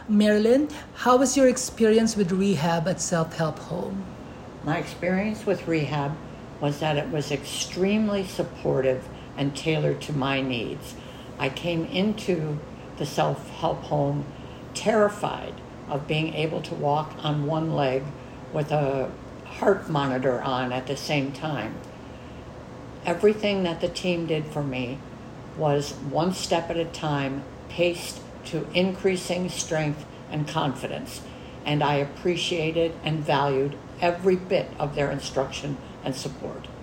Marilyn, how was your experience with rehab at Self Help Home? My experience with rehab was that it was extremely supportive and tailored to my needs. I came into the self-help home terrified of being able to walk on one leg with a heart monitor on at the same time. Everything that the team did for me was one step at a time, paced to increasing strength and confidence, and I appreciated and valued every bit of their instruction and support.